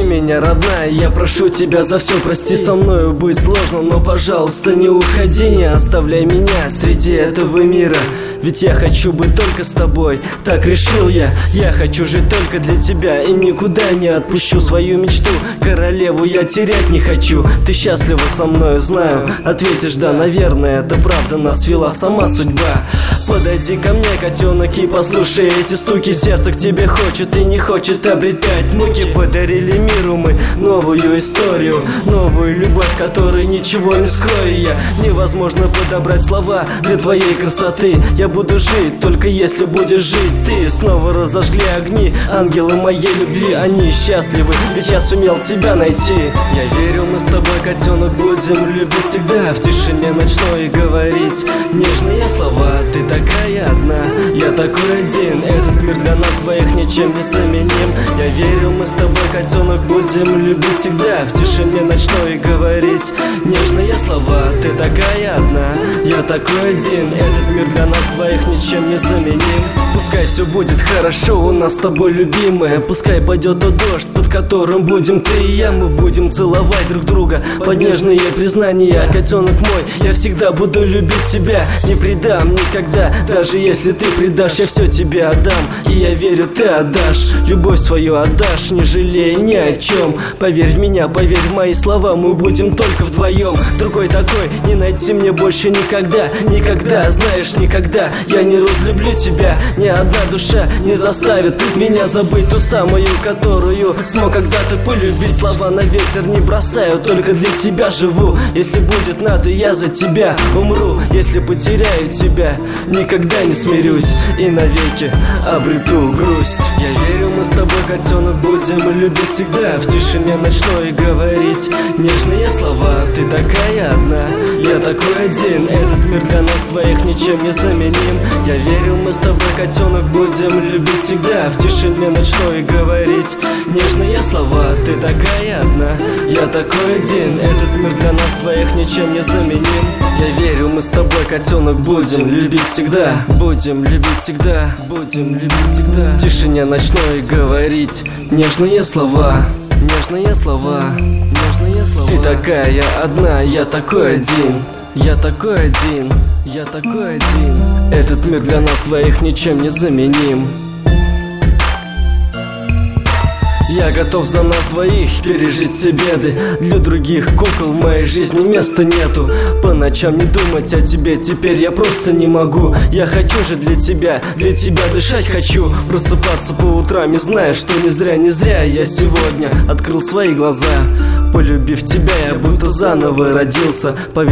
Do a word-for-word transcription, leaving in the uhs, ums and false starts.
меня, родная, я прошу тебя за все прости. Со мною быть сложно, но, пожалуйста, не уходи, не оставляй меня среди этого мира. Ведь я хочу быть только с тобой, так решил я. Я хочу жить только для тебя и никуда не отпущу свою мечту. Королеву я терять не хочу. Ты счастлива со мною, знаю. Ответишь да, наверное, это правда, нас свела сама судьба. Подойди ко мне, котенок, и послушай эти стуки. Сердце к тебе хочет и не хочет обретать муки. Подарили миру мы новую историю, новую любовь, которой ничего не скрою я. Невозможно подобрать слова для твоей красоты. Я буду жить, только если будешь жить ты. Снова разожгли огни ангелы моей любви. Они счастливы, ведь я сумел тебя найти. Я верю, мы с тобой, котенок, будем любить всегда. В тишине ночной говорить нежные слова. Ты такая одна, я такой один. Этот мир для нас двоих ничем не заменим. Я верю, мы с тобой, котенок, будем любить всегда. В тишине ночной говорить нежные слова. Ты такая одна, я такой один. Этот мир для нас двоих ничем не заменим. Пускай все будет хорошо у нас с тобой, любимая. Пускай пойдет тот дождь, под которым будем ты и я. Мы будем целовать друг друга под нежные признания. Котенок мой, я всегда буду любить тебя. Не предам никогда, даже если ты предашь. Я все тебе отдам, и я верю, ты отдашь. Любовь свою отдашь, не жалея ни о чем. Поверь в меня, поверь в мои слова. Мы будем только вдвоем. Другой такой не найти мне больше никогда. Никогда, знаешь, никогда я не разлюблю тебя. Ни одна душа не заставит меня забыть ту самую, которую смог когда-то полюбить. Слова на ветер не бросаю, только для тебя живу. Если будет надо, я за тебя умру. Если потеряю тебя, никогда не смирюсь и навеки обрету грусть. Я верю, мы с тобой, котенок, будем любить всегда. В тишине ночной говорить нежные слова. Ты такая одна, я такой один. Этот мир для нас двоих ничем не заменим. Я верю, мы с тобой, котенок, будем любить всегда. В тишине ночной говорить нежные слова. Ты такая одна, я такой один. Этот мир для нас двоих ничем не заменим. Я верю, мы с тобой, котенок, будем любить всегда. Будем любить всегда, будем любить всегда. В тишине ночной говорить нежные слова. Нежные слова, нежные слова. Ты такая одна, я такой один. Я такой один, я такой один. Этот мир для нас двоих ничем не заменим. Я готов за нас двоих пережить все беды. Для других кукол в моей жизни места нету. По ночам не думать о тебе теперь я просто не могу. Я хочу же для тебя, для тебя дышать хочу. Просыпаться по утрам и зная, что не зря, не зря я сегодня открыл свои глаза. Полюбив тебя, я будто заново родился. Поверь,